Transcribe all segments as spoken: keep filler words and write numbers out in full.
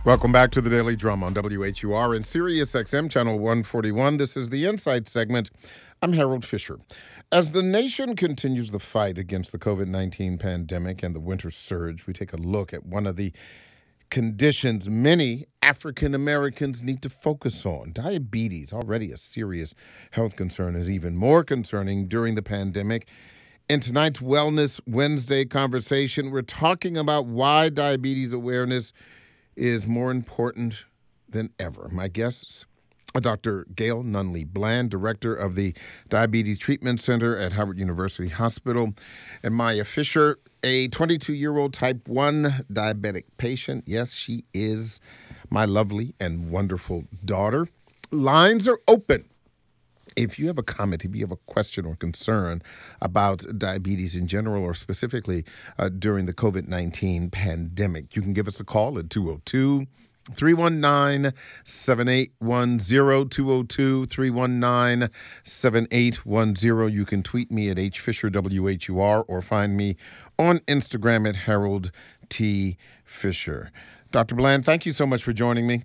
Welcome back to the Daily Drum on W H U R and Sirius X M Channel one forty-one. This is the Insight segment. I'm Harold Fisher. As the nation continues the fight against the COVID nineteen pandemic and the winter surge, we take a look at one of the conditions many African Americans need to focus on. Diabetes, already a serious health concern, is even more concerning during the pandemic. In tonight's Wellness Wednesday conversation, we're talking about why diabetes awareness is more important than ever. My guests are Doctor Gail Nunley Bland, director of the Diabetes Treatment Center at Howard University Hospital, and Maya Fisher, a twenty-two-year-old type one diabetic patient. Yes, she is my lovely and wonderful daughter. Lines are open. If you have a comment, if you have a question or concern about diabetes in general or specifically uh, during the COVID nineteen pandemic, you can give us a call at two oh two, three one nine, seven eight one zero, two oh two, three one nine, seven eight one zero. You can tweet me at H Fisher W H U R or find me on Instagram at Harold T. Fisher. Doctor Bland, thank you so much for joining me.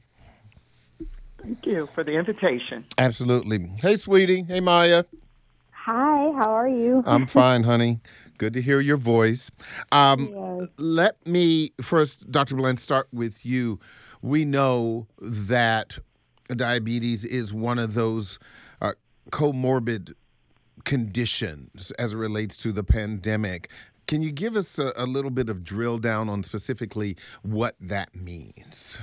Thank you for the invitation. Absolutely. Hey, sweetie. Hey, Maya. Hi, how are you? I'm fine, honey. Good to hear your voice. Um, Yes. Let me first, Doctor Bland, start with you. We know that diabetes is one of those uh, comorbid conditions as it relates to the pandemic. Can you give us a, a little bit of drill down on specifically what that means?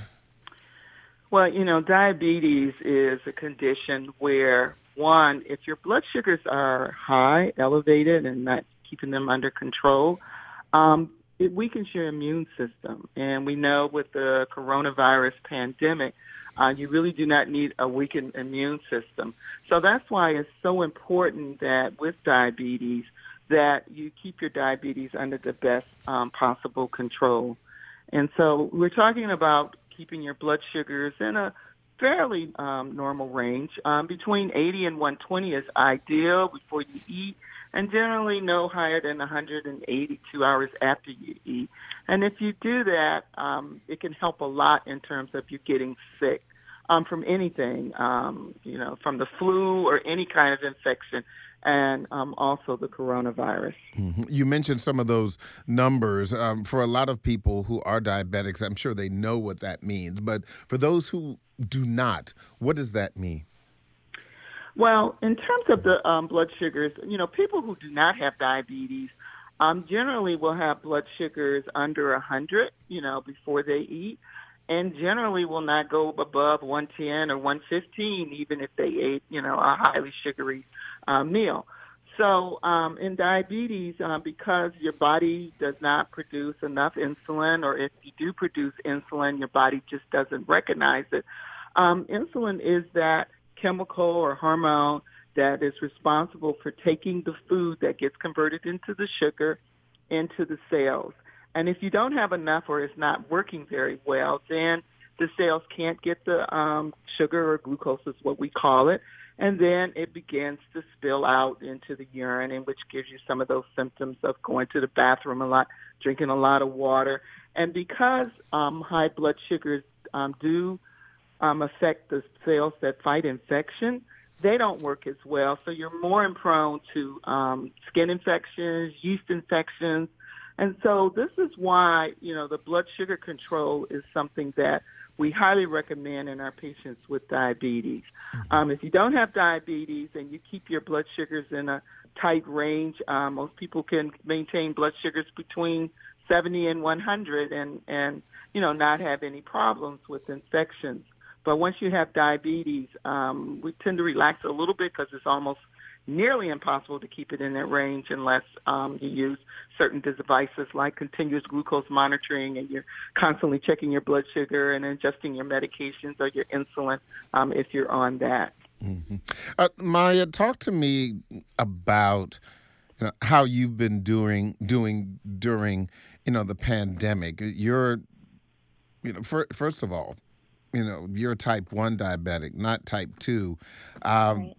Well, you know, diabetes is a condition where, one, if your blood sugars are high, elevated, and not keeping them under control, um, it weakens your immune system. And we know with the coronavirus pandemic, uh, you really do not need a weakened immune system. So that's why it's so important that with diabetes, that you keep your diabetes under the best um, possible control. And so we're talking about keeping your blood sugars in a fairly um, normal range. Um, between eighty and one twenty is ideal before you eat, and generally no higher than one hundred eighty-two hours after you eat. And if you do that, um, it can help a lot in terms of you getting sick um, from anything, um, you know, from the flu or any kind of infection, and um, also the coronavirus. Mm-hmm. You mentioned some of those numbers. Um, for a lot of people who are diabetics, I'm sure they know what that means. But for those who do not, what does that mean? Well, in terms of the um, blood sugars, you know, people who do not have diabetes um, generally will have blood sugars under one hundred, you know, before they eat, and generally will not go above one ten or one fifteen, even if they ate, you know, a highly sugary uh, meal. So um, in diabetes, uh, because your body does not produce enough insulin, or if you do produce insulin, your body just doesn't recognize it. Um, insulin is that chemical or hormone that is responsible for taking the food that gets converted into the sugar into the cells. And if you don't have enough or it's not working very well, then the cells can't get the um, sugar or glucose is what we call it. And then it begins to spill out into the urine, and which gives you some of those symptoms of going to the bathroom a lot, drinking a lot of water. And because um, high blood sugars um, do um, affect the cells that fight infection, they don't work as well. So you're more prone to um, skin infections, yeast infections. And so this is why, you know, the blood sugar control is something that we highly recommend in our patients with diabetes. Um, if you don't have diabetes and you keep your blood sugars in a tight range, um, most people can maintain blood sugars between seventy and one hundred and, and, you know, not have any problems with infections. But once you have diabetes, um, we tend to relax a little bit because it's almost nearly impossible to keep it in that range unless um, you use certain devices like continuous glucose monitoring, and you're constantly checking your blood sugar and adjusting your medications or your insulin um, if you're on that. Mm-hmm. Uh, Maya, talk to me about you know, how you've been doing doing during you know the pandemic. You're, you know, for, first of all, you know, you're type one diabetic, not type two. Um, Right.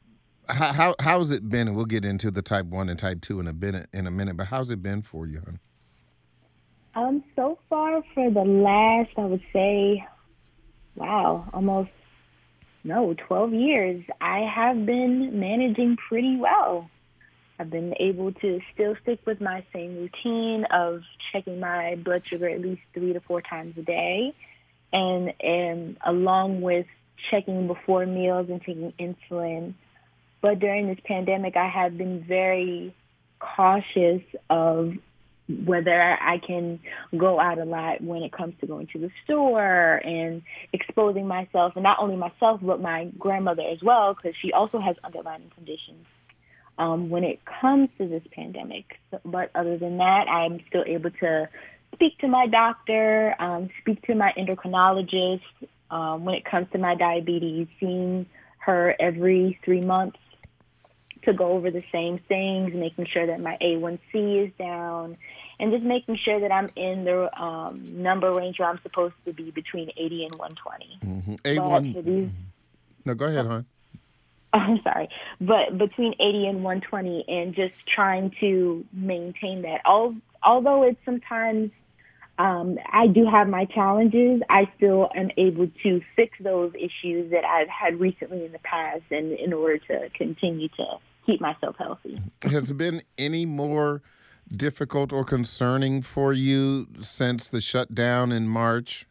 How, how how's it been? And we'll get into the type one and type two in a bit in a minute. But how's it been for you, hon? Um, so far for the last, I would say, wow, almost no, twelve years, I have been managing pretty well. I've been able to still stick with my same routine of checking my blood sugar at least three to four times a day, and and along with checking before meals and taking insulin. But during this pandemic, I have been very cautious of whether I can go out a lot when it comes to going to the store and exposing myself, and not only myself, but my grandmother as well, because she also has underlying conditions um, when it comes to this pandemic. So, but other than that, I'm still able to speak to my doctor, um, speak to my endocrinologist um, when it comes to my diabetes, seeing her every three months to go over the same things, making sure that my A one C is down, and just making sure that I'm in the um, number range where I'm supposed to be between eighty and one twenty. Mm-hmm. A one. But these, no, go ahead, hon. I'm sorry, but between eighty and one twenty, and just trying to maintain that. All, although it's sometimes um, I do have my challenges, I still am able to fix those issues that I've had recently in the past, and in order to continue to keep myself healthy. Has it been any more difficult or concerning for you since the shutdown in March?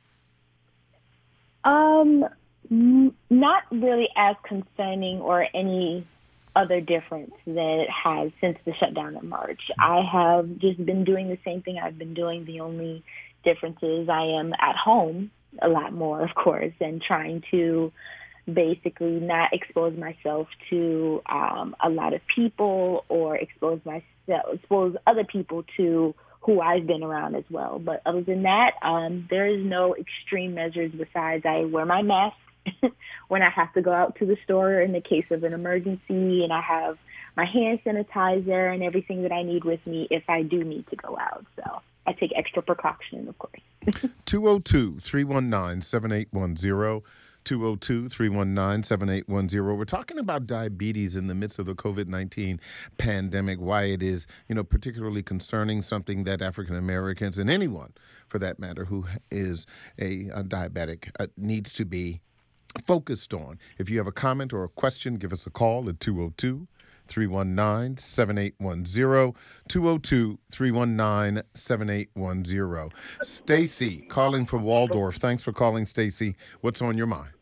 Um, n- not really as concerning or any other difference than it has since the shutdown in March. I have just been doing the same thing I've been doing. The only difference is I am at home a lot more, of course, and trying to basically not expose myself to um, a lot of people or expose myself, expose other people to who I've been around as well. But other than that, um, there is no extreme measures besides I wear my mask when I have to go out to the store in the case of an emergency, and I have my hand sanitizer and everything that I need with me if I do need to go out. So I take extra precaution, of course. two oh two, three one nine, seven eight one zero. two oh two, three one nine, seven eight one zero. We're talking about diabetes in the midst of the covid nineteen pandemic, why it is, you know, particularly concerning, something that African Americans and anyone, for that matter, who is a, a diabetic uh, needs to be focused on. If you have a comment or a question, give us a call at two oh two, three one nine, seven eight one zero, two oh two, three one nine, seven eight one zero. Stacy, calling from Waldorf. Thanks for calling, Stacy. What's on your mind?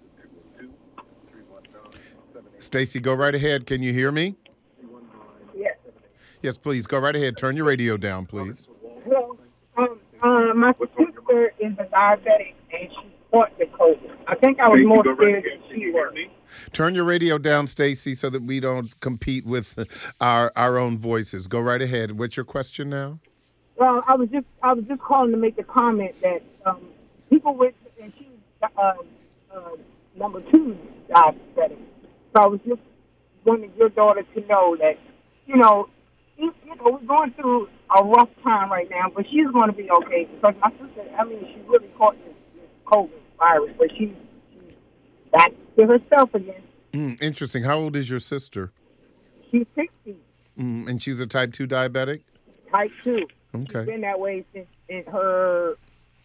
Stacy, go right ahead. Can you hear me? Yes. Yes, please. Go right ahead. Turn your radio down, please. Well, um, uh, my sister is a diabetic, and she fought the COVID. I think I was more scared than she was. Turn your radio down, Stacy, so that we don't compete with our our own voices. Go right ahead. What's your question now? Well, I was just I was just calling to make the comment that um, people with and she's uh, uh, number two diabetic. So I was just wanting your daughter to know that, you know, you know, we're going through a rough time right now, but she's going to be okay because my sister, I mean, she really caught this, this COVID virus, but she's, she's back to herself again. Mm, interesting. How old is your sister? She's sixty. Mm, and she's a type two diabetic? Type two. Okay. She's been that way since in her,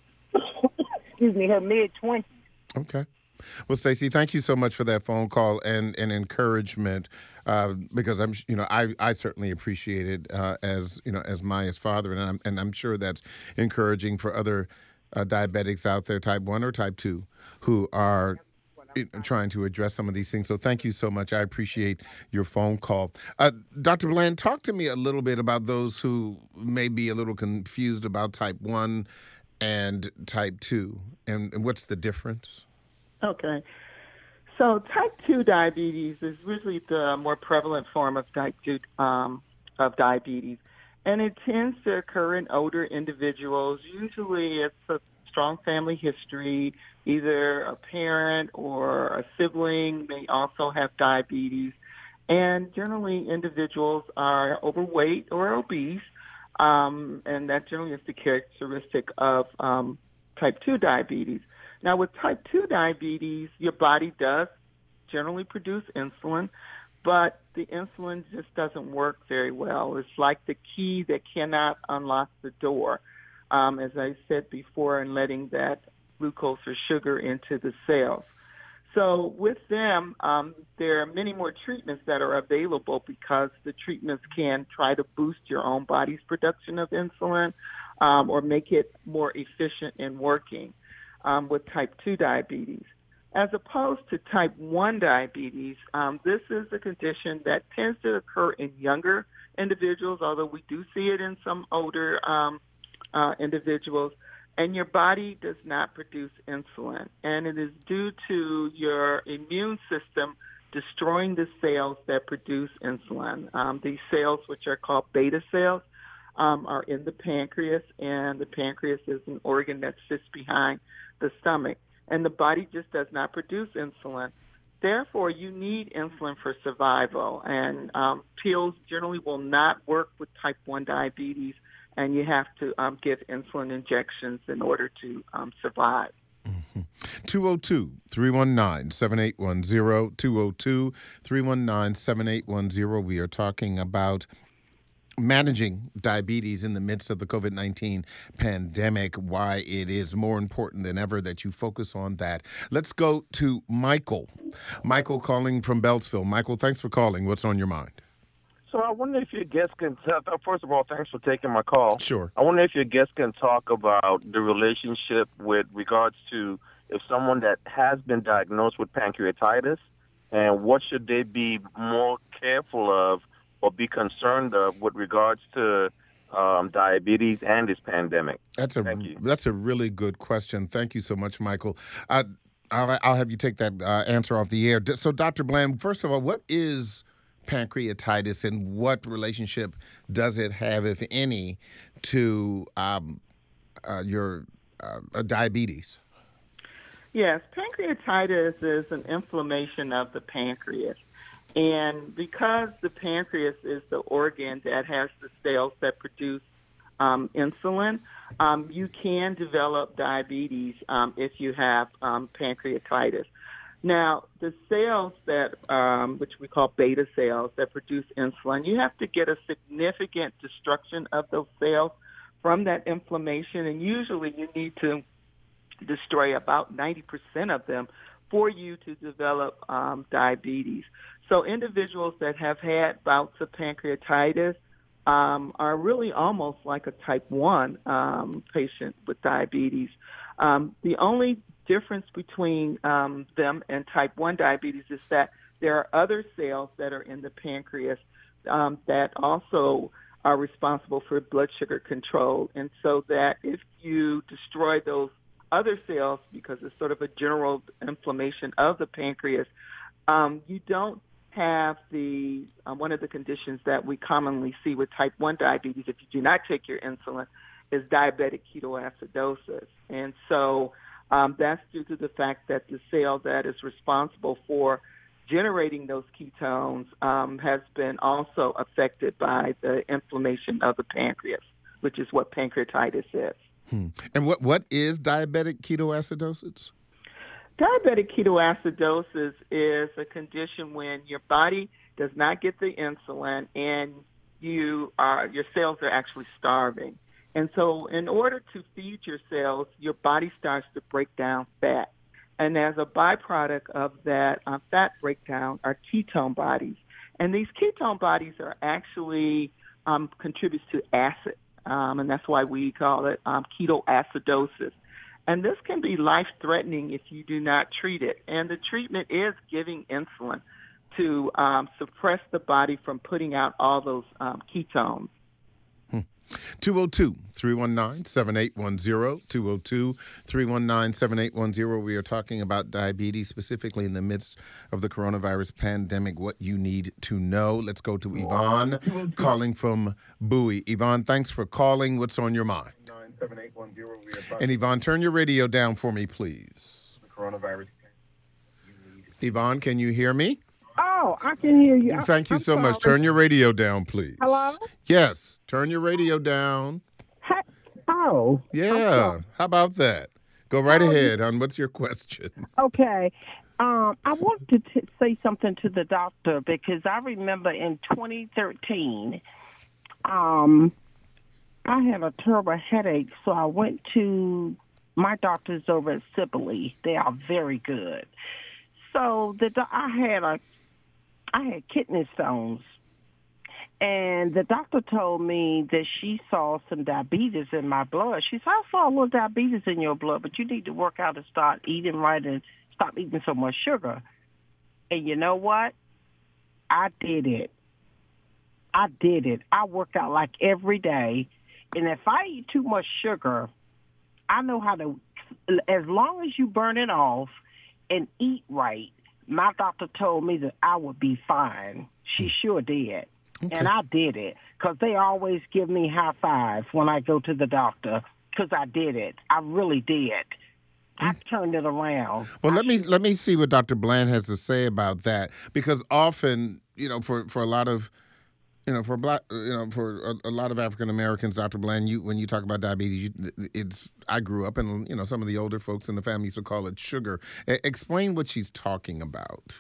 excuse me, her mid-twenties. Okay. Well, Stacey, thank you so much for that phone call and, and encouragement, uh, because I'm, you know, I, I certainly appreciate it uh, as, you know, as Maya's father, and I'm, and I'm sure that's encouraging for other uh, diabetics out there, type one or type two, who are trying to address some of these things. So thank you so much. I appreciate your phone call. Uh, Doctor Bland, talk to me a little bit about those who may be a little confused about type one and type two, and, and what's the difference? Okay. So type two diabetes is usually the more prevalent form of type two um, of diabetes, and it tends to occur in older individuals. Usually it's a strong family history. Either a parent or a sibling may also have diabetes, and generally individuals are overweight or obese, um, and that generally is the characteristic of um, type two diabetes. Now, with type two diabetes, your body does generally produce insulin, but the insulin just doesn't work very well. It's like the key that cannot unlock the door. um, as I said before, and letting that glucose or sugar into the cells. So with them, um, there are many more treatments that are available because the treatments can try to boost your own body's production of insulin um, or make it more efficient in working um, with type two diabetes. As opposed to type one diabetes, um, this is a condition that tends to occur in younger individuals, although we do see it in some older um, uh, individuals. And your body does not produce insulin. And it is due to your immune system destroying the cells that produce insulin. Um, these cells, which are called beta cells, um, are in the pancreas, and the pancreas is an organ that sits behind the stomach. And the body just does not produce insulin. Therefore, you need insulin for survival. And um, pills generally will not work with type one diabetes, and you have to um, give insulin injections in order to um, survive. Mm-hmm. two oh two, three one nine, seven eight one zero, two oh two, three one nine, seven eight one zero. We are talking about managing diabetes in the midst of the COVID nineteen pandemic, why it is more important than ever that you focus on that. Let's go to Michael. Michael calling from Beltsville. Michael, thanks for calling. What's on your mind? So I wonder if your guest can tell, first of all, thanks for taking my call. Sure. I wonder if your guest can talk about the relationship with regards to if someone that has been diagnosed with pancreatitis, and what should they be more careful of or be concerned of with regards to um, diabetes and this pandemic? That's a Thank you. That's a really good question. Thank you so much, Michael. Uh, I'll, I'll have you take that uh, answer off the air. So, Doctor Bland, first of all, what is pancreatitis, and what relationship does it have, if any, to um, uh, your uh, diabetes? Yes, pancreatitis is an inflammation of the pancreas. And because the pancreas is the organ that has the cells that produce um, insulin, um, you can develop diabetes um, if you have um, pancreatitis. Now, the cells that, um, which we call beta cells that produce insulin, you have to get a significant destruction of those cells from that inflammation, and usually you need to destroy about ninety percent of them for you to develop um, diabetes. So individuals that have had bouts of pancreatitis um, are really almost like a type one um, patient with diabetes. Um, the only difference between um, them and type one diabetes is that there are other cells that are in the pancreas um, that also are responsible for blood sugar control. And so that if you destroy those other cells, because it's sort of a general inflammation of the pancreas, um, you don't have the uh, one of the conditions that we commonly see with type one diabetes, if you do not take your insulin, is diabetic ketoacidosis. And so um, that's due to the fact that the cell that is responsible for generating those ketones um, has been also affected by the inflammation of the pancreas, which is what pancreatitis is. Hmm. And what, what is diabetic ketoacidosis? Diabetic ketoacidosis is a condition when your body does not get the insulin and you are, your cells are actually starving. And so in order to feed your cells, your body starts to break down fat. And as a byproduct of that uh, fat breakdown are ketone bodies. And these ketone bodies are actually um, contributes to acid. Um, and that's why we call it um, ketoacidosis. And this can be life-threatening if you do not treat it. And the treatment is giving insulin to um, suppress the body from putting out all those um, ketones. two oh two, three one nine, seven eight one zero, two oh two, three one nine, seven eight one zero. We are talking about diabetes, specifically in the midst of the coronavirus pandemic, what you need to know. Let's go to Yvonne, calling from Bowie. Yvonne, thanks for calling. What's on your mind? nine seven eight one zero. And Yvonne, turn your radio down for me, please. The coronavirus. Yvonne, can you hear me? Oh, I can hear you. Thank you I'm so sorry. much. Turn your radio down, please. Hello? Yes, turn your radio down. Hey, oh. Yeah, how about that? Go right Oh, ahead, hon. What's your question? Okay. Um, I wanted to t- say something to the doctor because I remember in twenty thirteen, um, I had a terrible headache, so I went to my doctors over at Sibley. They are very good. So the do- I had a I had kidney stones, and the doctor told me that she saw some diabetes in my blood. She said, I saw a little diabetes in your blood, but you need to work out and start eating right and stop eating so much sugar. And you know what? I did it. I did it. I work out like every day. And if I eat too much sugar, I know how to, as long as you burn it off and eat right, my doctor told me that I would be fine. She sure did. Okay. And I did it because they always give me high fives when I go to the doctor because I did it. I really did. I turned it around. Well, let me let me see what Doctor Bland has to say about that, because often, you know, for, for a lot of, you know, for black, you know, for a, a lot of African Americans, Doctor Bland, you when you talk about diabetes, you, it's I grew up, and you know, some of the older folks in the family used to call it sugar. E- explain what she's talking about.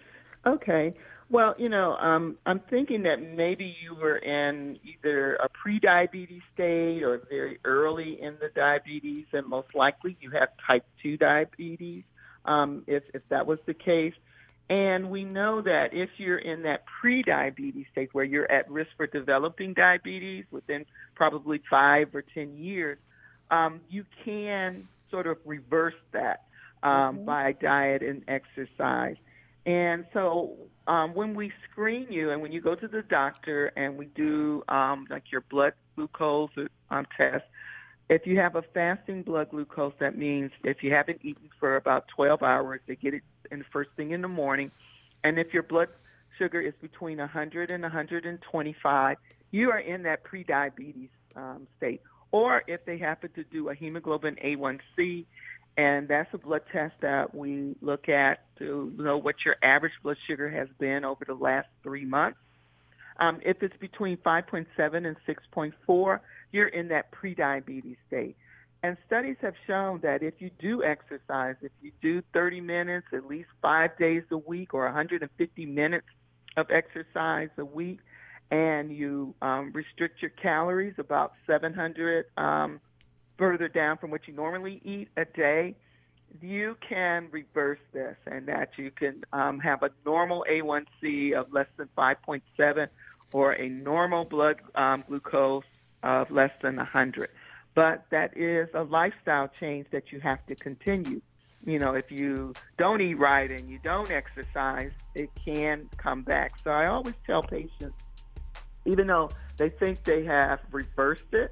Okay. Well, you know, um, I'm thinking that maybe you were in either a pre-diabetes state or very early in the diabetes, and most likely you have type two diabetes, um, if, if that was the case. And we know that if you're in that pre-diabetes state where you're at risk for developing diabetes within probably five or ten years, um, you can sort of reverse that um, mm-hmm. by diet and exercise. And so um, when we screen you and when you go to the doctor and we do um, like your blood glucose um, test, if you have a fasting blood glucose, that means if you haven't eaten for about twelve hours, they get it in the first thing in the morning. And if your blood sugar is between one hundred and one hundred twenty-five, you are in that pre-diabetes um, state. Or if they happen to do a hemoglobin A one C, and that's a blood test that we look at to know what your average blood sugar has been over the last three months. Um, if it's between five point seven and six point four, you're in that pre-diabetes state. And studies have shown that if you do exercise, if you do thirty minutes, at least five days a week, or one hundred fifty minutes of exercise a week, and you um, restrict your calories about seven hundred um further down from what you normally eat a day, you can reverse this, and that you can um, have a normal A one C of less than five point seven or a normal blood um, glucose of less than one hundred. But that is a lifestyle change that you have to continue. You know, if you don't eat right and you don't exercise, it can come back. So I always tell patients, even though they think they have reversed it,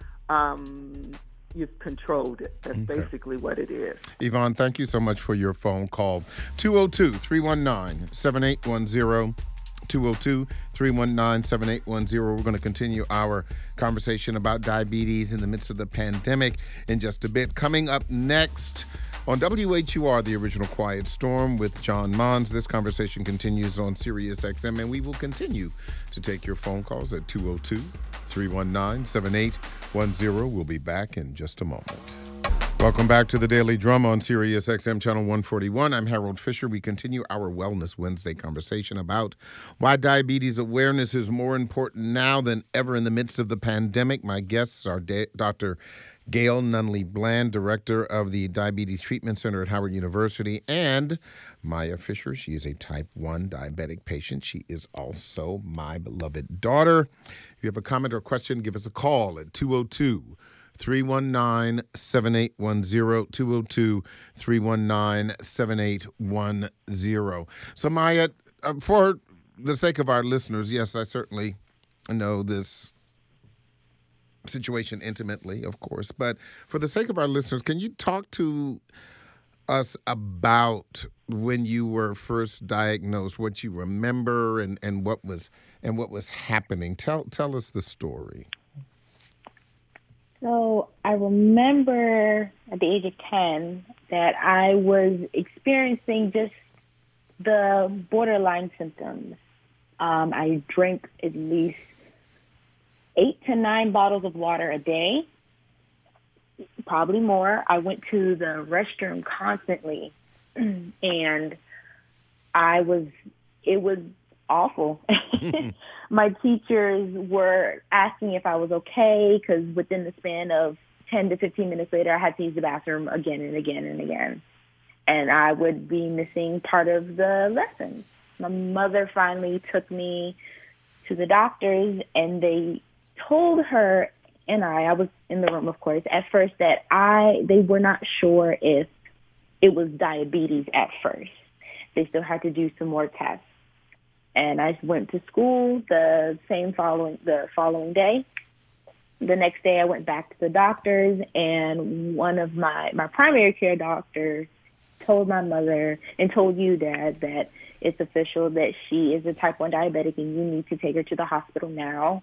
um, you've controlled it. That's okay. Basically what it is. Yvonne, thank you so much for your phone call. two oh two, three one nine, seven eight one zero. two oh two, three one nine, seven eight one zero. We're going to continue our conversation about diabetes in the midst of the pandemic in just a bit. Coming up next on W H U R, The Original Quiet Storm with John Mons. This conversation continues on Sirius X M, and we will continue to take your phone calls at two oh two, three one nine, seven eight one zero. We'll be back in just a moment. Welcome back to the Daily Drum on Sirius X M Channel one forty-one. I'm Harold Fisher. We continue our Wellness Wednesday conversation about why diabetes awareness is more important now than ever in the midst of the pandemic. My guests are da- Doctor Gail Nunley Bland, director of the Diabetes Treatment Center at Howard University, and Maya Fisher. She is a type one diabetic patient. She is also my beloved daughter. If you have a comment or question, give us a call at two oh two, three one nine, seven eight one zero, two oh two, three one nine, seven eight one zero. So, Maya, uh, for the sake of our listeners, yes, I certainly know this situation intimately, of course, but for the sake of our listeners, can you talk to us about when you were first diagnosed, what you remember, and, and what was and what was happening? Tell tell us the story. So I remember at the age of ten that I was experiencing just the borderline symptoms. Um, I drank at least eight to nine bottles of water a day, probably more. I went to the restroom constantly, and I was, it was awful. My teachers were asking if I was okay because within the span of ten to fifteen minutes later, I had to use the bathroom again and again and again. And I would be missing part of the lessons. My mother finally took me to the doctors, and they told her and I, I was in the room, of course, at first that I, they were not sure if it was diabetes at first. They still had to do some more tests. And I went to school the same following, the following day. The next day I went back to the doctors, and one of my, my primary care doctors told my mother and told you, Dad, that it's official that she is a type one diabetic and you need to take her to the hospital now.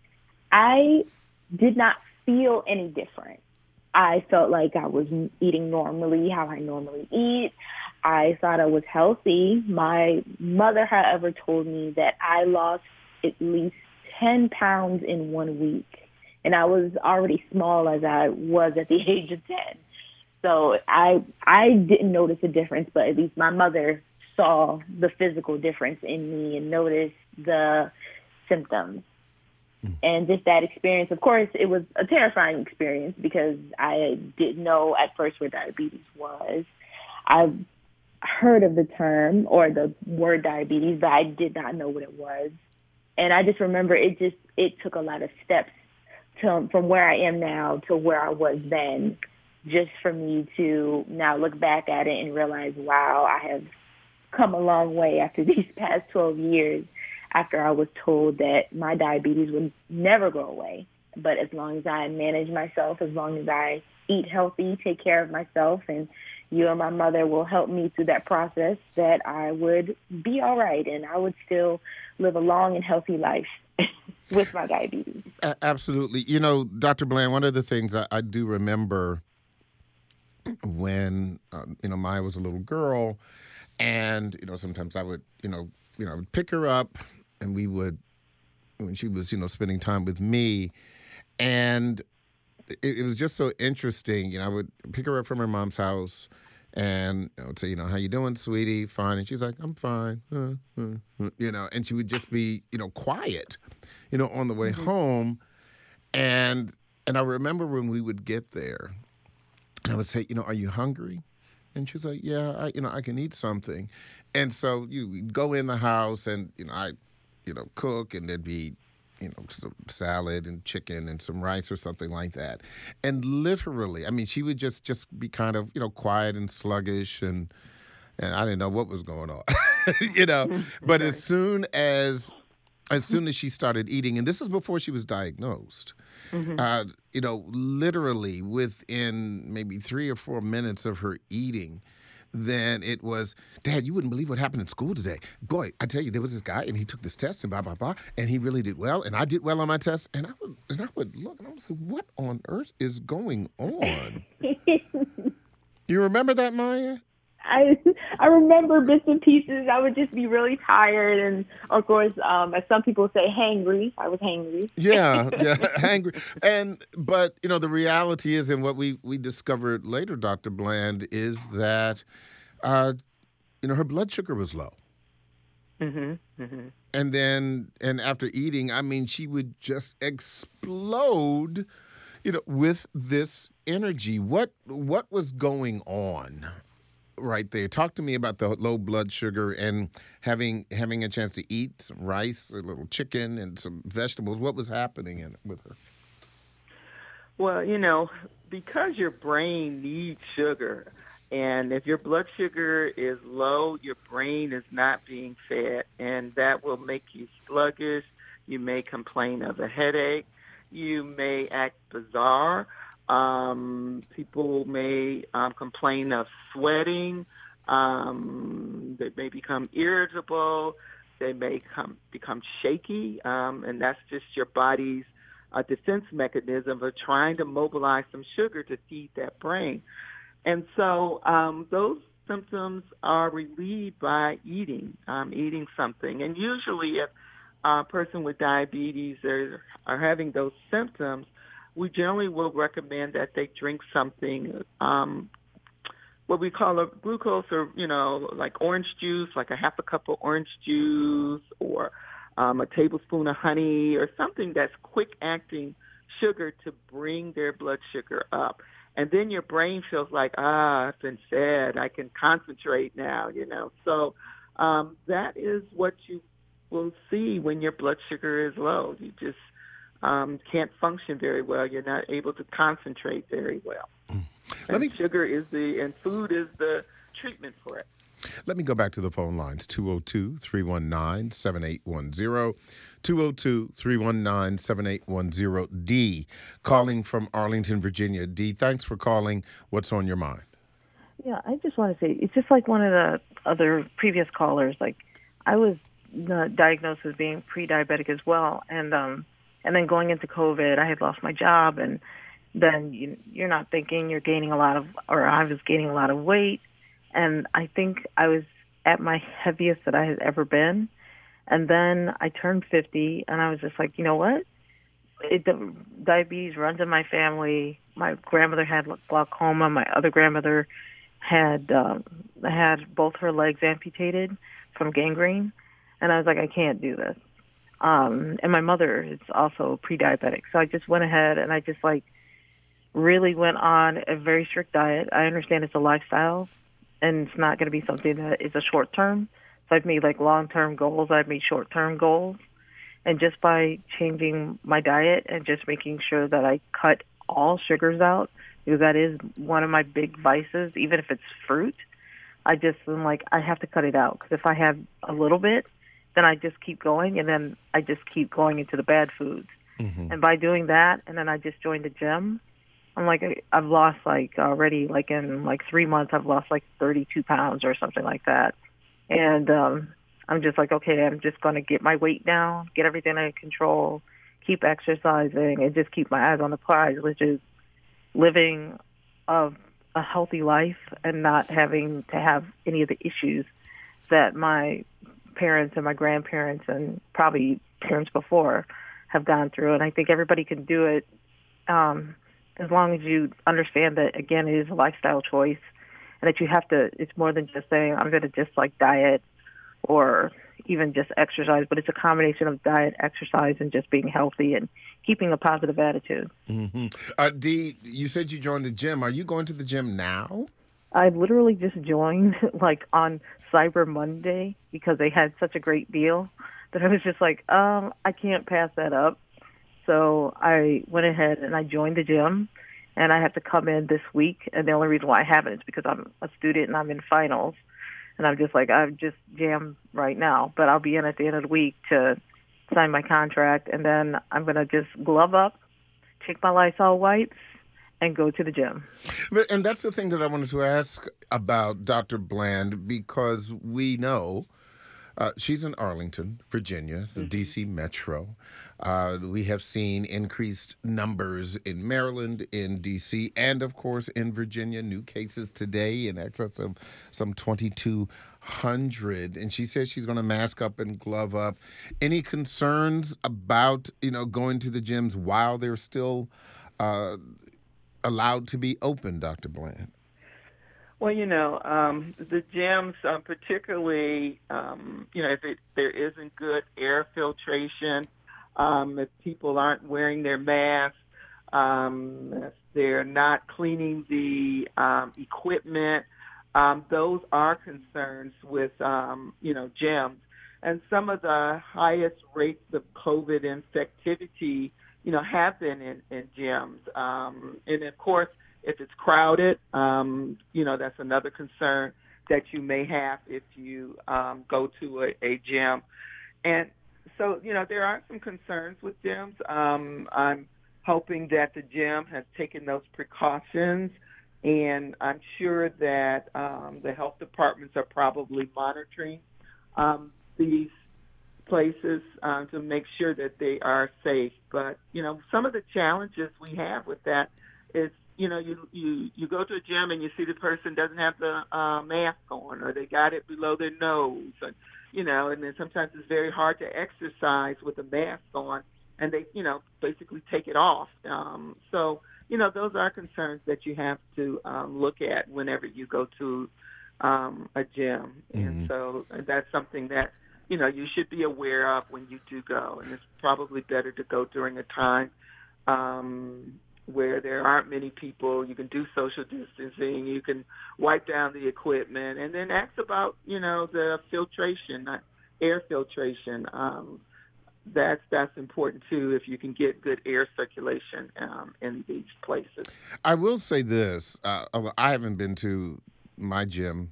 I did not feel any different. I felt like I was eating normally, how I normally eat. I thought I was healthy. My mother, however, told me that I lost at least ten pounds in one week. And I was already small as I was at the age of ten. So I I didn't notice a difference, but at least my mother saw the physical difference in me and noticed the symptoms. Mm. And just that experience, of course, it was a terrifying experience because I didn't know at first what diabetes was. I've heard of the term or the word diabetes, but I did not know what it was. And I just remember it just, it took a lot of steps to, from where I am now to where I was then, just for me to now look back at it and realize, wow, I have come a long way after these past twelve years, after I was told that my diabetes would never go away. But as long as I manage myself, as long as I eat healthy, take care of myself, and you and my mother will help me through that process, that I would be all right and I would still live a long and healthy life with my diabetes. A- absolutely. You know, Doctor Bland, one of the things I, I do remember when, uh, you know, Maya was a little girl, and, you know, sometimes I would, you know, you know, pick her up, and we would, when she was, you know, spending time with me, and it, it was just so interesting. You know, I would pick her up from her mom's house, and I would say, you know, how you doing, sweetie? Fine. And she's like, I'm fine. Uh, uh, uh, you know, and she would just be, you know, quiet, you know, on the way mm-hmm. home. And and I remember when we would get there, and I would say, you know, are you hungry? And she's like, yeah, I, you know, I can eat something. And so you we'd go in the house, and, you know, I, you know, cook, and there'd be, you know, some salad and chicken and some rice or something like that. And literally, I mean, she would just, just be kind of, you know, quiet and sluggish, and and I didn't know what was going on, you know. But as soon as, as soon as she started eating, and this is before she was diagnosed, mm-hmm. uh, you know, literally within maybe three or four minutes of her eating, then it was, Dad, you wouldn't believe what happened in school today. Boy, I tell you, there was this guy, and he took this test, and blah, blah, blah, and he really did well, and I did well on my test. And I would, and I would look, and I would say, what on earth is going on? You remember that, Maya? I I remember bits and pieces. I would just be really tired, and of course, um, as some people say, hangry. I was hangry. Yeah, yeah, hangry. And but you know, the reality is, and what we we discovered later, Doctor Bland, is that uh, you know her blood sugar was low. Mm-hmm. Mm-hmm. And then, and after eating, I mean, she would just explode, you know, with this energy. What what was going on right there? Talk to me about the low blood sugar and having having a chance to eat some rice, a little chicken, and some vegetables. What was happening in, with her? Well, you know, because your brain needs sugar, and if your blood sugar is low, your brain is not being fed, and that will make you sluggish. You may complain of a headache. You may act bizarre. Um, people may um, complain of sweating. Um, they may become irritable. They may come, become shaky, um, and that's just your body's uh, defense mechanism of trying to mobilize some sugar to feed that brain. And so um, those symptoms are relieved by eating, um, eating something. And usually if a person with diabetes are, are having those symptoms, we generally will recommend that they drink something, um, what we call a glucose, or, you know, like orange juice, like a half a cup of orange juice, or um, a tablespoon of honey, or something that's quick-acting sugar to bring their blood sugar up. And then your brain feels like, ah, I've been fed. I can concentrate now, you know. So um, that is what you will see when your blood sugar is low. You just um, can't function very well. You're not able to concentrate very well. Mm. And me, sugar is the, and food is the treatment for it. Let me go back to the phone lines, two oh two, three one nine, seven eight one zero, two oh two, three one nine, seven eight one zero. D, calling from Arlington, Virginia. D, thanks for calling. What's on your mind? Yeah, I just want to say, it's just like one of the other previous callers. Like, I was uh, diagnosed as being pre-diabetic as well, and um, and then going into COVID, I had lost my job, and then you, you're not thinking you're gaining a lot of, or I was gaining a lot of weight. And I think I was at my heaviest that I had ever been. And then I turned fifty, and I was just like, you know what? It, the, diabetes runs in my family. My grandmother had glaucoma. My other grandmother had um, had both her legs amputated from gangrene. And I was like, I can't do this. Um, and my mother is also pre-diabetic. So I just went ahead and I just, like, really went on a very strict diet. I understand it's a lifestyle, and it's not going to be something that is a short term. So I've made like long-term goals. I've made short-term goals. And just by changing my diet and just making sure that I cut all sugars out, because that is one of my big vices, even if it's fruit, I just am like, I have to cut it out. Because if I have a little bit, then I just keep going, and then I just keep going into the bad foods. Mm-hmm. And by doing that, and then I just joined the gym, I'm like, I've lost like already, like in like three months, I've lost like thirty-two pounds or something like that. And um, I'm just like, okay, I'm just going to get my weight down, get everything under control, keep exercising, and just keep my eyes on the prize, which is living a, a healthy life and not having to have any of the issues that my parents and my grandparents and probably parents before have gone through. And I think everybody can do it. Um, as long as you understand that, again, it is a lifestyle choice, and that you have to, it's more than just saying, I'm going to just like diet or even just exercise, but it's a combination of diet, exercise, and just being healthy and keeping a positive attitude. Mm-hmm. Uh, Dee, you said you joined the gym. Are you going to the gym now? I literally just joined like on Cyber Monday because they had such a great deal that I was just like, um, I can't pass that up. So I went ahead and I joined the gym, and I have to come in this week. And the only reason why I haven't is because I'm a student and I'm in finals. And I'm just like, I'm just jammed right now. But I'll be in at the end of the week to sign my contract. And then I'm going to just glove up, take my Lysol wipes, and go to the gym. And that's the thing that I wanted to ask about Doctor Bland, because we know uh, she's in Arlington, Virginia, the mm-hmm. D C metro. Uh, we have seen increased numbers in Maryland, in D C, and, of course, in Virginia. New cases today in excess of some twenty-two hundred. And she says she's going to mask up and glove up. Any concerns about, you know, going to the gyms while they're still uh, allowed to be open, Doctor Bland? Well, you know, um, the gyms, uh, particularly, um, you know, if it, there isn't good air filtration, Um, if people aren't wearing their masks, um, if they're not cleaning the um, equipment, um, those are concerns with, um, you know, gyms. And some of the highest rates of COVID infectivity, you know, have been in, in gyms. Um, and, of course, if it's crowded, um, you know, that's another concern that you may have if you um, go to a, a gym. And so, you know, there are some concerns with gyms. Um, I'm hoping that the gym has taken those precautions, and I'm sure that um, the health departments are probably monitoring um, these places uh, to make sure that they are safe. But, you know, some of the challenges we have with that is, you know, you, you, you go to a gym and you see the person doesn't have the uh, mask on, or they got it below their nose, and, you know, and then sometimes it's very hard to exercise with a mask on, and they, you know, basically take it off. Um, so, you know, those are concerns that you have to um, look at whenever you go to um, a gym. Mm-hmm. And so that's something that, you know, you should be aware of when you do go. And it's probably better to go during a time um, where there aren't many people. You can do social distancing. You can wipe down the equipment. And then ask about, you know, the filtration, uh, air filtration. Um, that's that's important, too, if you can get good air circulation um, in these places. I will say this. Uh, I haven't been to my gym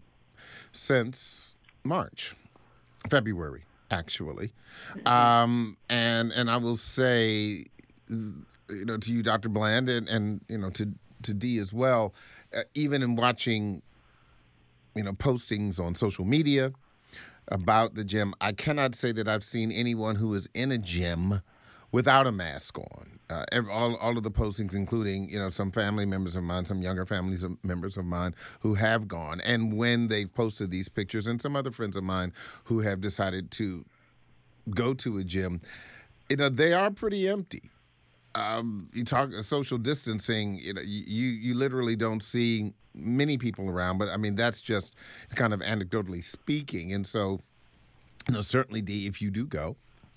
since March. February, actually. Um, and and I will say, you know, to you, Doctor Bland, and, and you know, to, to Dee as well, uh, even in watching, you know, postings on social media about the gym, I cannot say that I've seen anyone who is in a gym without a mask on. Uh, every, all, all of the postings, including, you know, some family members of mine, some younger families of members of mine who have gone. And when they've posted these pictures, and some other friends of mine who have decided to go to a gym, you know, they are pretty empty. Um, you talk social distancing, you know, you, you literally don't see many people around. But, I mean, that's just kind of anecdotally speaking. And so, you know, certainly, Dee, if you do go,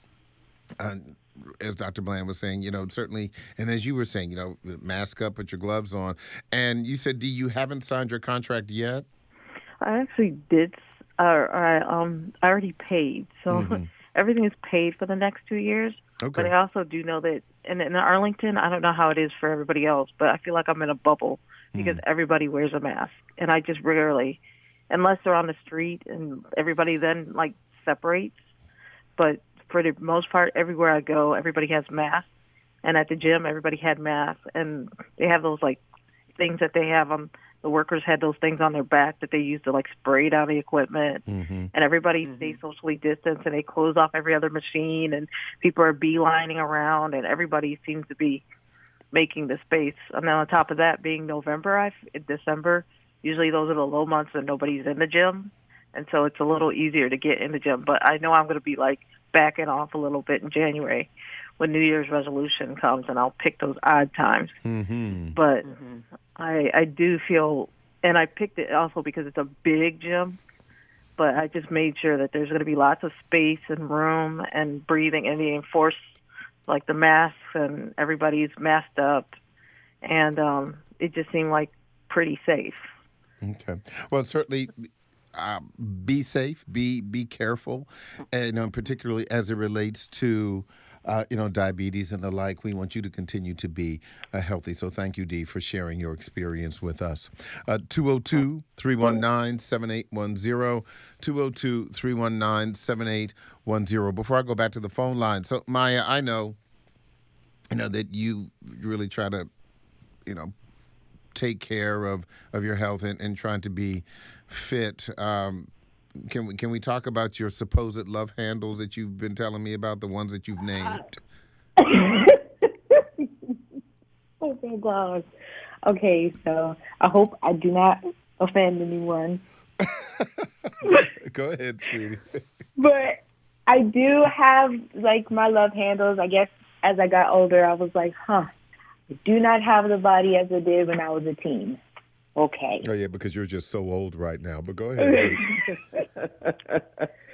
uh, as Doctor Bland was saying, you know, certainly, and as you were saying, you know, mask up, put your gloves on. And you said, Dee, you haven't signed your contract yet? I actually did. Uh, I, um, I already paid. So mm-hmm. everything is paid for the next two years. Okay. But I also do know that in, in Arlington, I don't know how it is for everybody else, but I feel like I'm in a bubble because mm. everybody wears a mask. And I just rarely, unless they're on the street, and everybody then, like, separates. But for the most part, everywhere I go, everybody has masks. And at the gym, everybody had masks. And they have those, like, things that they have on, the workers had those things on their back that they use to, like, spray down the equipment. Mm-hmm. And everybody mm-hmm. stays socially distanced, and they close off every other machine, and people are beelining around, and everybody seems to be making the space. And then on top of that, being November, I, in December, usually those are the low months and nobody's in the gym. And so it's a little easier to get in the gym. But I know I'm going to be, like, backing off a little bit in January when New Year's resolution comes, and I'll pick those odd times. Mm-hmm. But mm-hmm. I, I do feel, and I picked it also because it's a big gym, but I just made sure that there's going to be lots of space and room and breathing, and they enforce, like, the masks, and everybody's masked up, and um, it just seemed like pretty safe. Okay. Well, certainly... Uh, be safe, be be careful, and you know, particularly as it relates to uh, you know, diabetes and the like. We want you to continue to be uh, healthy. So thank you, Dee, for sharing your experience with us. Uh, two oh two, three one nine, seven eight one zero, two oh two, three one nine, seven eight one zero. Before I go back to the phone line, so Maya, I know, you know, that you really try to, you know, take care of, of your health and, and trying to be fit. Um, can we can we talk about your supposed love handles that you've been telling me about, the ones that you've named? Oh my gosh. Okay, so I hope I do not offend anyone. Go ahead, sweetie. But I do have, like, my love handles. I guess as I got older, I was like, huh, I do not have the body as I did when I was a teen. Okay. Oh, yeah, because you're just so old right now. But go ahead. But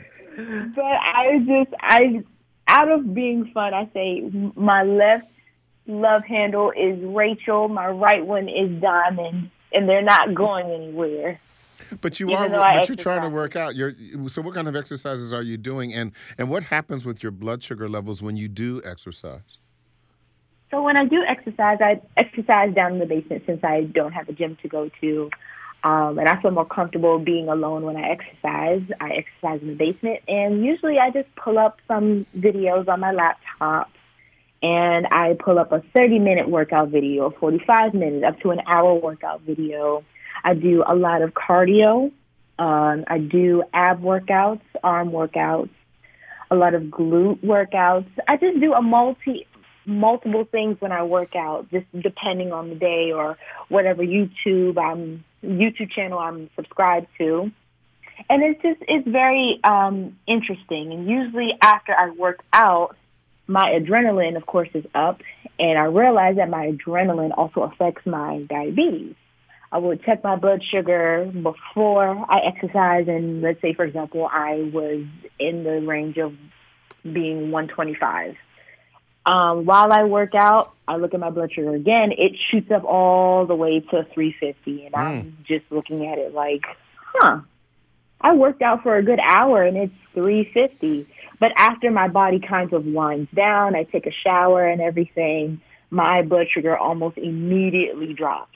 I just, I, out of being fun, I say my left love handle is Rachel. My right one is Diamond. And they're not going anywhere. But you are, but you're trying to work out. You're, so what kind of exercises are you doing? And, and what happens with your blood sugar levels when you do exercise? So when I do exercise, I exercise down in the basement since I don't have a gym to go to. Um, and I feel more comfortable being alone when I exercise. I exercise in the basement. And usually I just pull up some videos on my laptop. And I pull up a thirty-minute workout video, forty-five minutes, up to an hour workout video. I do a lot of cardio. Um, I do ab workouts, arm workouts, a lot of glute workouts. I just do a multi... multiple things when I work out, just depending on the day or whatever YouTube um YouTube channel I'm subscribed to. And it's just, it's very um, interesting. And usually after I work out, my adrenaline, of course, is up. And I realized that my adrenaline also affects my diabetes. I would check my blood sugar before I exercise, and let's say, for example, I was in the range of being one twenty-five. Um, while I work out, I look at my blood sugar again. It shoots up all the way to three fifty, and mm. I'm just looking at it like, huh, I worked out for a good hour, and it's three fifty. But after my body kind of winds down, I take a shower and everything, my blood sugar almost immediately drops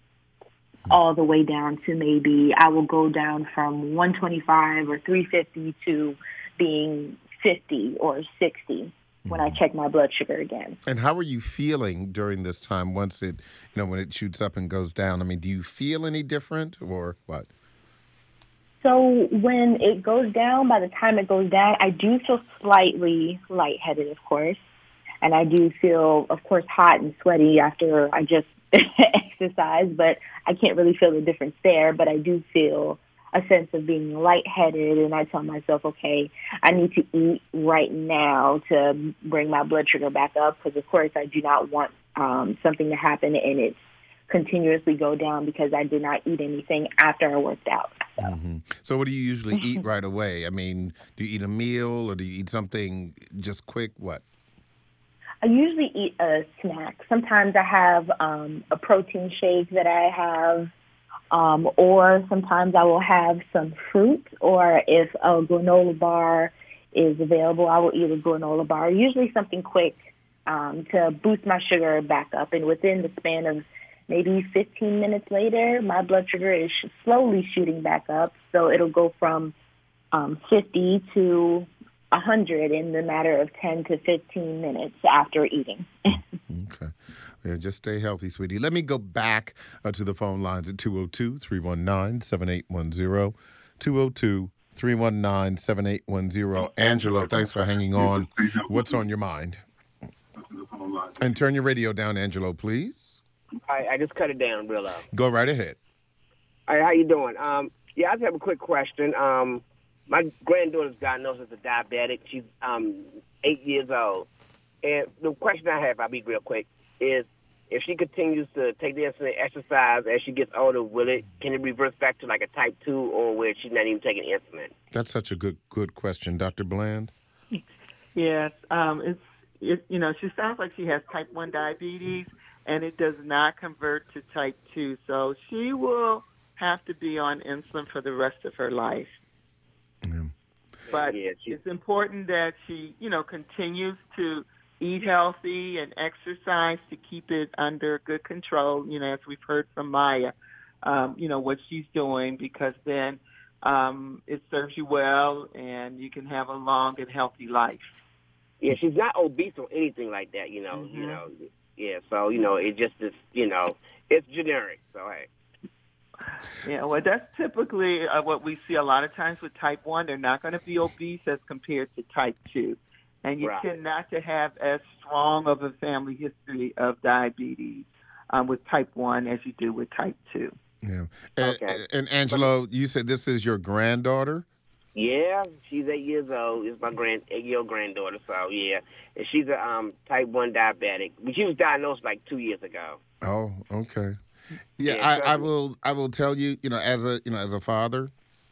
all the way down to maybe I will go down from one twenty-five or three fifty to being fifty or sixty when I check my blood sugar again. And how are you feeling during this time once it, you know, when it shoots up and goes down? I mean, do you feel any different or what? So when it goes down, by the time it goes down, I do feel slightly lightheaded, of course. And I do feel, of course, hot and sweaty after I just exercise, but I can't really feel the difference there. But I do feel a sense of being lightheaded, and I tell myself, okay, I need to eat right now to bring my blood sugar back up because, of course, I do not want um, something to happen and it continuously go down because I did not eat anything after I worked out. So, mm-hmm. So what do you usually eat right away? I mean, do you eat a meal or do you eat something just quick? What? I usually eat a snack. Sometimes I have um, a protein shake that I have, um, or sometimes I will have some fruit, or if a granola bar is available, I will eat a granola bar, usually something quick um, to boost my sugar back up. And within the span of maybe fifteen minutes later, my blood sugar is slowly shooting back up. So it'll go from um, fifty to one hundred in the matter of ten to fifteen minutes after eating. Okay. Yeah, just stay healthy, sweetie. Let me go back uh, to the phone lines at two oh two, three one nine, seven eight one zero, two oh two, three one nine, seven eight one zero. Angelo, thanks for hanging on. What's on your mind? And turn your radio down, Angelo, please. I, I just cut it down real low. Go right ahead. All right, how you doing? Um, yeah, I just have a quick question. Um, my granddaughter's diagnosed as a diabetic. She's um, eight years old. And the question I have, I'll be real quick, is if she continues to take the insulin exercise as she gets older, will it can it reverse back to like a type two or where she's not even taking insulin? That's such a good good question. Doctor Bland? Yes. Um, it's, it, you know, she sounds like she has type one diabetes, and it does not convert to type two. So she will have to be on insulin for the rest of her life. Yeah. But yeah, she, it's important that she, you know, continues to eat healthy and exercise to keep it under good control, you know, as we've heard from Maya, um, you know, what she's doing, because then um, it serves you well and you can have a long and healthy life. Yeah, she's not obese or anything like that, you know, Mm-hmm. you know. Yeah, so, you know, it just is, you know, it's generic, so hey. Yeah, well, that's typically uh, what we see a lot of times with type one. They're not going to be obese as compared to type two. And you Right. tend not to have as strong of a family history of diabetes um, with type one as you do with type two. Yeah. And, Okay. and Angelo, you said this is your granddaughter? Yeah, she's eight years old. It's my grand eight-year-old granddaughter, so yeah. And she's a um, type one diabetic. She was diagnosed like two years ago. Oh, okay. Yeah, Yeah, I, I certainly. will. I will tell you, you know, as a you know, as a father,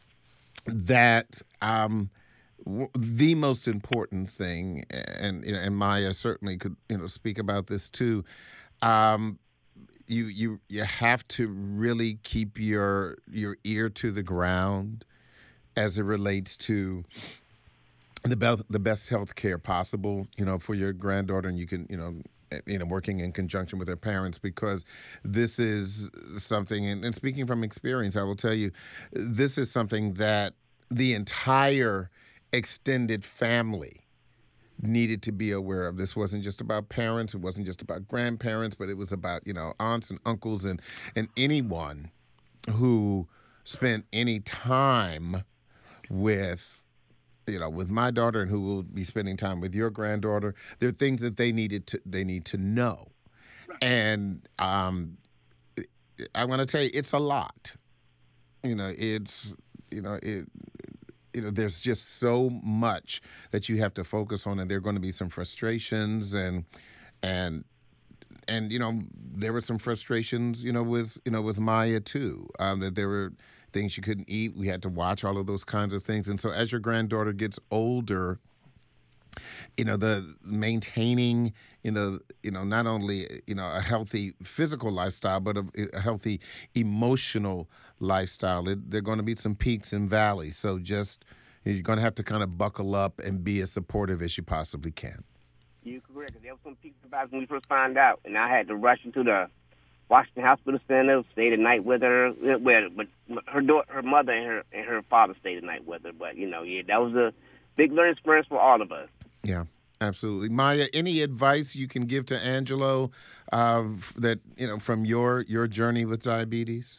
that um, w- the most important thing, and you know, and Maya certainly could you know speak about this too. Um, you you you have to really keep your your ear to the ground as it relates to the best the best health care possible, you know, for your granddaughter, and you can you know. You know, working in conjunction with their parents, because this is something, and, and speaking from experience, I will tell you, this is something that the entire extended family needed to be aware of. This wasn't just about parents, it wasn't just about grandparents, but it was about, you know, aunts and uncles and, and anyone who spent any time with you know, with my daughter and who will be spending time with your granddaughter. There are things that they needed to they need to know. Right. And um, I want to tell you, it's a lot. You know, it's you know, it you know, there's just so much that you have to focus on, and there are going to be some frustrations and and and you know, there were some frustrations, you know, with you know with Maya too. Um, that there were things she couldn't eat. We had to watch all of those kinds of things. And so, as your granddaughter gets older, you know, the maintaining, you know, you know, not only you know a healthy physical lifestyle, but a, a healthy emotional lifestyle. It, there are going to be some peaks and valleys. So just you're going to have to kind of buckle up and be as supportive as you possibly can. You're correct. There was some peaks and valleys when we first found out, and I had to rush into the Washington Hospital Center, stay the night with her. Well, but her daughter, her mother and her and her father stayed the night with her. But you know, yeah, that was a big learning experience for all of us. Yeah, absolutely. Maya, any advice you can give to Angelo uh, that you know from your your journey with diabetes?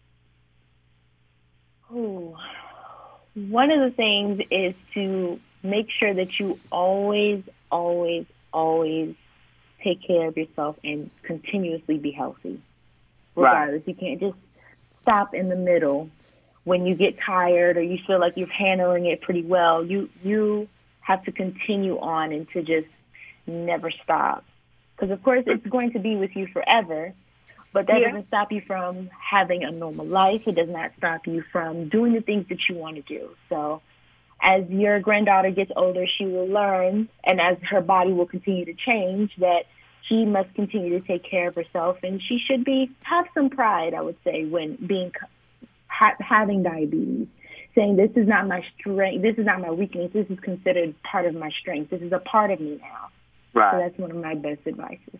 Oh, one of the things is to make sure that you always, always, always take care of yourself and continuously be healthy. Regardless, right. You can't just stop in the middle when you get tired or you feel like you're handling it pretty well. You you have to continue on and to just never stop. Because, of course, it's going to be with you forever, but that yeah. doesn't stop you from having a normal life. It does not stop you from doing the things that you want to do. So as your granddaughter gets older, she will learn, and as her body will continue to change, that she must continue to take care of herself, and she should be have some pride, I would say, when being ha- having diabetes, saying this is not my strength, this is not my weakness, this is considered part of my strength. This is a part of me now. Right. So that's one of my best advices.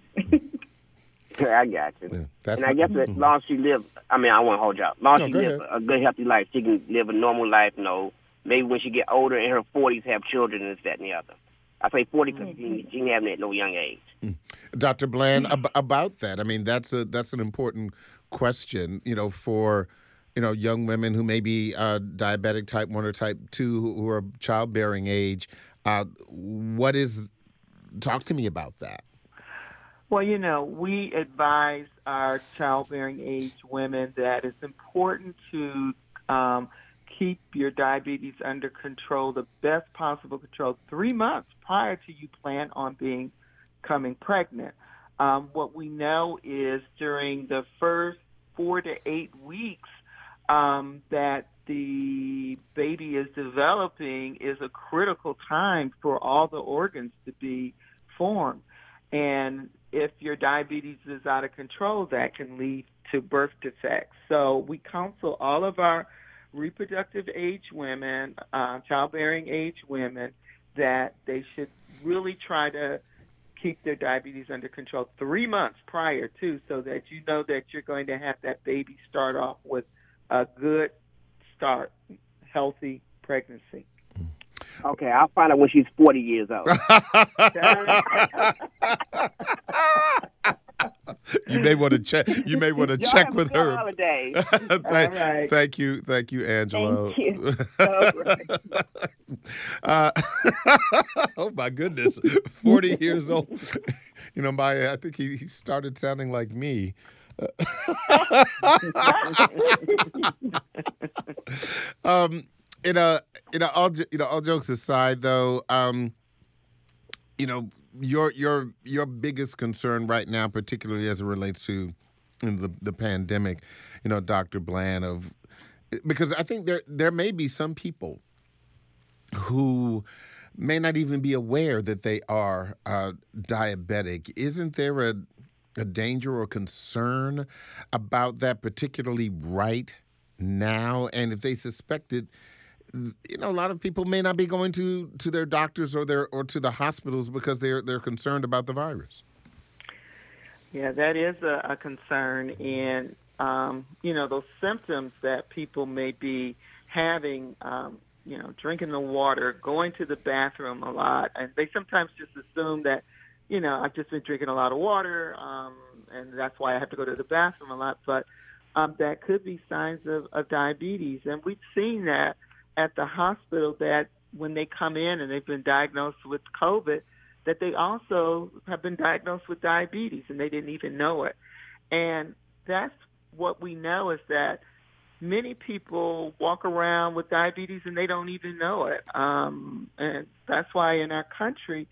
I got you. Yeah, that's and I guess as long as she lives, I mean, I won't hold you up. As long as no, she lives a good, healthy life, she can live a normal life, you know, maybe when she get older in her forties, have children and this, that, and the other. I say forty because mm-hmm. she, she can have them at no young age. Doctor Bland, ab- about that, I mean, that's a that's an important question, you know, for, you know, young women who may be uh, diabetic type one or type two who are childbearing age. Uh, what is, talk to me about that. Well, you know, we advise our childbearing age women that it's important to um, keep your diabetes under control, the best possible control, three months prior to you plan on being becoming pregnant. Um, what we know is during the first four to eight weeks um, that the baby is developing is a critical time for all the organs to be formed. And if your diabetes is out of control, that can lead to birth defects. So we counsel all of our reproductive age women, uh, childbearing age women, that they should really try to keep their diabetes under control three months prior to, so that you know that you're going to have that baby start off with a good start, healthy pregnancy. Okay, I'll find out when she's forty years old. You may want to check. You may want to check with her. Holiday. thank, right. thank you, thank you, Angelo. Thank you. All right. uh, oh my goodness, forty years old. You know, Maya, I think he, he started sounding like me. um. You know, you know, all you know, all jokes aside, though, um, you know, your your your biggest concern right now, particularly as it relates to you know, the the pandemic, you know, Doctor Bland, of because I think there there may be some people who may not even be aware that they are uh, diabetic. Isn't there a a danger or concern about that, particularly right now? And if they suspect it, you know, a lot of people may not be going to, to their doctors or their or to the hospitals because they're they're concerned about the virus. Yeah, that is a, a concern, and um, you know, those symptoms that people may be having, um, you know, drinking the water, going to the bathroom a lot, and they sometimes just assume that, you know, I've just been drinking a lot of water, um, and that's why I have to go to the bathroom a lot. But um, that could be signs of, of diabetes, and we've seen that at the hospital, that when they come in and they've been diagnosed with COVID, that they also have been diagnosed with diabetes and they didn't even know it. And that's what we know, is that many people walk around with diabetes and they don't even know it. Um, and that's why in our country,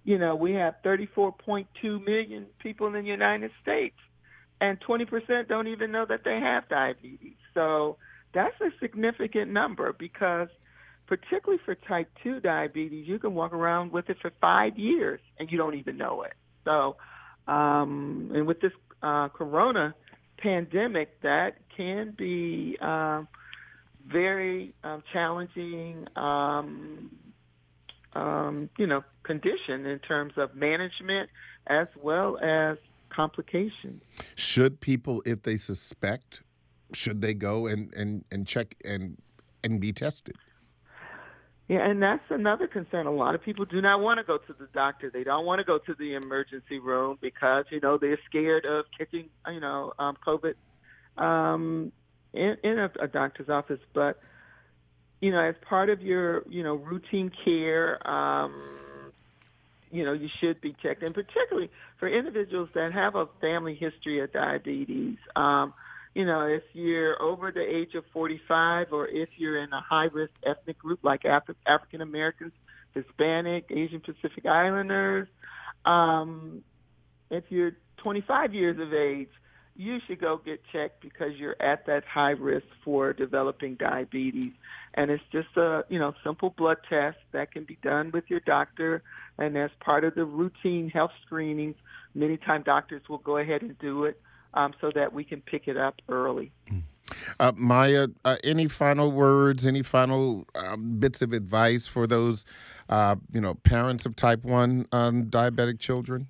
you know, we have thirty-four point two million people in the United States, and twenty percent don't even know that they have diabetes. So that's a significant number because particularly for type two diabetes, you can walk around with it for five years and you don't even know it. So, um, and with this uh, corona pandemic, that can be um, very um, challenging, um, um, you know, condition in terms of management as well as complications. Should people, if they suspect, should they go and, and, and check and and be tested? Yeah, and that's another concern. A lot of people do not want to go to the doctor. They don't want to go to the emergency room because, you know, they're scared of catching, you know, um, COVID um, in, in a, a doctor's office. But, you know, as part of your, you know, routine care, um, you know, you should be checked. And particularly for individuals that have a family history of diabetes, um, you know, if you're over the age of forty-five or if you're in a high-risk ethnic group like Af- African Americans, Hispanic, Asian Pacific Islanders, um, if you're twenty-five years of age, you should go get checked because you're at that high risk for developing diabetes. And it's just a, you know, simple blood test that can be done with your doctor. And as part of the routine health screenings, many times doctors will go ahead and do it. Um, so that we can pick it up early. Uh, Maya, uh, any final words, any final um, bits of advice for those, uh, you know, parents of type one um, diabetic children?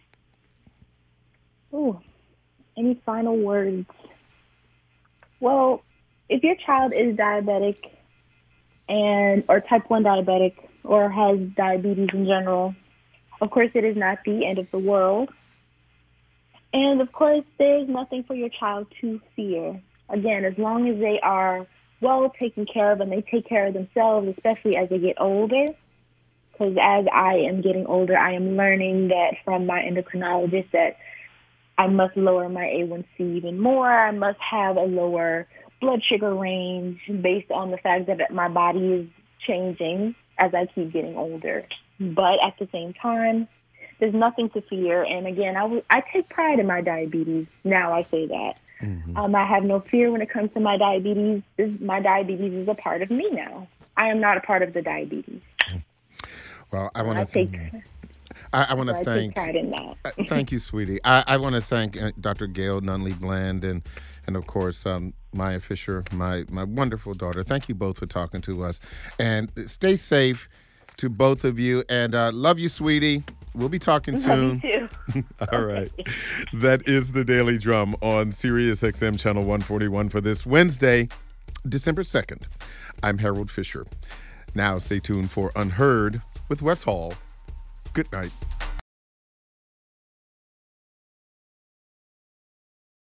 Ooh, any final words? Well, if your child is diabetic and or type one diabetic or has diabetes in general, of course, it is not the end of the world. And, of course, there's nothing for your child to fear. Again, as long as they are well taken care of and they take care of themselves, especially as they get older, because as I am getting older, I am learning that from my endocrinologist that I must lower my A one C even more. I must have a lower blood sugar range based on the fact that my body is changing as I keep getting older. But at the same time, there's nothing to fear. And again, I, w- I take pride in my diabetes. Now I say that. Mm-hmm. Um, I have no fear when it comes to my diabetes. This, my diabetes is a part of me now. I am not a part of the diabetes. Well, I want to th- thank... I, I want to so thank... I take pride in that. uh, thank you, sweetie. I, I want to thank uh, Doctor Gail Nunley-Bland and, and of course, um, Maya Fisher, my, my wonderful daughter. Thank you both for talking to us. And stay safe to both of you. And uh, love you, sweetie. We'll be talking soon. Love you too. All right. That is the Daily Drum on Sirius X M Channel one forty-one for this Wednesday, December second. I'm Harold Fisher. Now stay tuned for Unheard with Wes Hall. Good night.